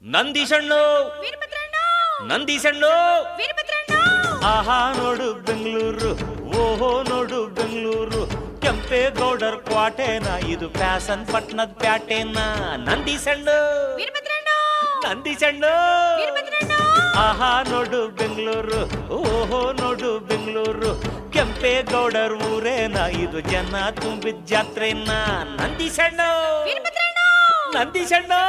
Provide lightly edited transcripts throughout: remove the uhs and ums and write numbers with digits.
ನಂದೀಶಣ್ಣು ನಂದೀಶಣ್ಣು ಆಹಾ ನೋಡು ಬೆಂಗಳೂರು ಓಹೋ ನೋಡು ಬೆಂಗಳೂರು ಕೆಂಪೇಗೌಡರ್ ಕ್ವಾಟೆನ ಇದು ಫ್ಯಾಷನ್ ಪಟ್ಟಣದ ಪ್ಯಾಟೆನ ನಂದೀಶಣ್ಣು ನಂದೀಶಣ್ಣು ಆಹಾ ನೋಡು ಬೆಂಗಳೂರು ಓಹೋ ನೋಡು ಬೆಂಗಳೂರು ಕೆಂಪೇಗೌಡರ್ ಊರೇನ ಇದು ಜನ ತುಂಬಿದ ಜಾತ್ರೆನ ನಂದೀಶಣ್ಣು ನಂದೀಶಣ್ಣು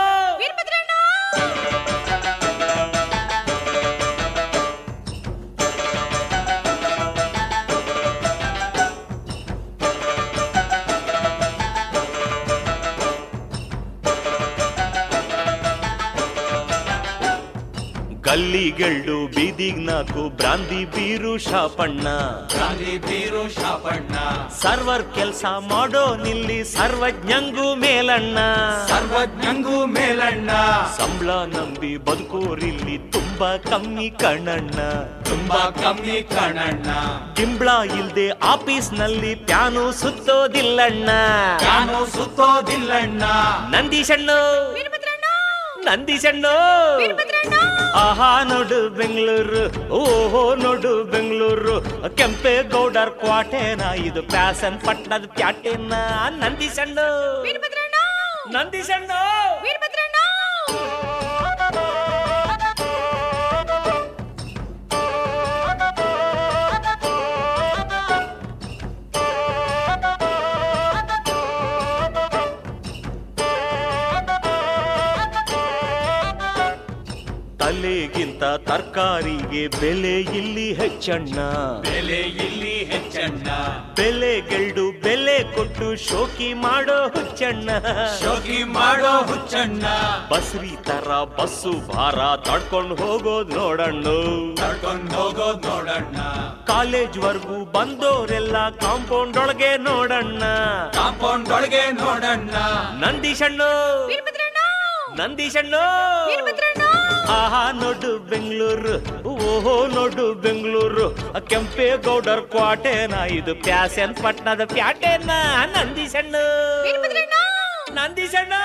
ಗಲ್ಲಿಗೆಳ್ಳು ಬೀದಿಗ್ ನಾಕು ಬ್ರಾಂದಿ ಬೀರು ಶಾಪಣ್ಣ ಸರ್ವರ್ ಕೆಲ್ಸ ಮಾಡೋ ನಿಲ್ಲಿ ಸರ್ವಜ್ಞಂಗೂ ಮೇಲಣ್ಣ ಸಂಬಳ ನಂಬಿ ಬದುಕೋರಿಲ್ಲಿ ತುಂಬಾ ಕಮ್ಮಿ ಕಣಣ್ಣ ಗಿಂಬಳ ಇಲ್ದೆ ಆಫೀಸ್ ನಲ್ಲಿ ಪ್ಯಾನು ಸುತ್ತೋದಿಲ್ಲಣ್ಣ ನಂದೀಶಣ್ಣು ನಂದೀಶಣ್ಣು ಆಹಾ ನೋಡು ಬೆಂಗಳೂರು ಓಹೋ ನೋಡು ಬೆಂಗಳೂರು ಕೆಂಪೇಗೌಡರ್ ಕ್ವಾಟೆನ ಇದು ಫ್ಯಾಷನ್ ಪಟ್ಟಣದ ಪ್ಯಾಟೆನ ನಂದೀಶಣ್ಣು ನಂದೀಶಣ್ಣು ತಲೆಗಿಂತ ತರಕಾರಿಗೆ ಬೆಲೆ ಇಲ್ಲಿ ಹೆಚ್ಚಣ್ಣ ಬೆಲೆಗೆಳ್ಡು ಬೆಲೆ ಕೊಟ್ಟು ಶೋಕಿ ಮಾಡೋ ಹುಚ್ಚಣ್ಣ ಬಸ್ರಿ ತರ ಬಸ್ಸು ಭಾರ ತಡ್ಕೊಂಡು ಹೋಗೋದ್ ನೋಡಣ್ಣ ಕಾಲೇಜ್ ವರ್ಗೂ ಬಂದೋರೆಲ್ಲ ಕಾಂಪೌಂಡ್ ಒಳಗೆ ನೋಡಣ್ಣ ನಂದೀಶಣ್ಣು ನಂದೀಶಣ್ಣು ಆಹಾ ನೋಡು ಬೆಂಗಳೂರು ಓಹೋ ನೋಡು ಬೆಂಗಳೂರು ಕೆಂಪೇಗೌಡರ್ ಕ್ವಾಟೆನ ಇದು ಫ್ಯಾಷನ್ ಪಟ್ಟಣದ ಪ್ಯಾಟೆನ ನಂದೀಶಣ್ಣು ನಂದೀಶಣ್ಣು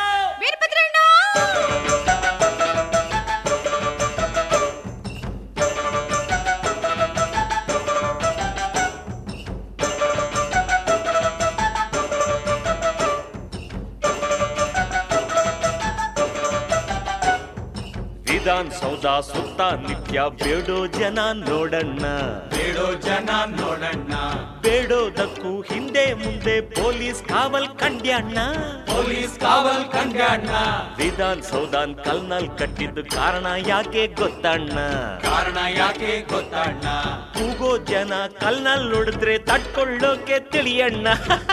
ವಿಧಾನಸೌಧ ಸುತ್ತ ನಿತ್ಯ ಬೇಡೋ ಜನ ನೋಡಣ್ಣ ಬೇಡೋದಕ್ಕೂ ಹಿಂದೆ ಮುಂದೆ ಪೊಲೀಸ್ ಕಾವಲ್ ಕಂಡ್ಯಣ್ಣ ವಿಧಾನಸೌಧ ಕಲ್ನಲ್ ಕಟ್ಟಿದ್ದು ಕಾರಣ ಯಾಕೆ ಗೊತ್ತಣ್ಣ ಕೂಗೋ ಜನ ಕಲ್ನಲ್ ನೋಡಿದ್ರೆ ತಡ್ಕೊಳ್ಳೋಕೆ ತಿಳಿಯಣ್ಣ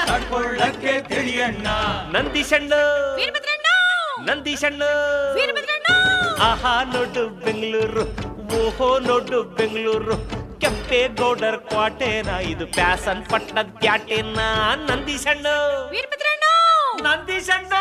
ನಂದೀಶಣ್ಣು ನಂದೀಶಣ್ಣು ಆಹಾ ನೋಡು ಬೆಂಗಳೂರು ಓಹೋ ನೋಡು ಬೆಂಗಳೂರು ಕೆಂಪೇಗೌಡರ್ ಕ್ವಾಟೆನ ಇದು ಫ್ಯಾಷನ್ ಪಟ್ಟಣದ ಪ್ಯಾಟೆನ ನಂದೀಶಣ್ಣು ನಂದೀಶಣ್ಣು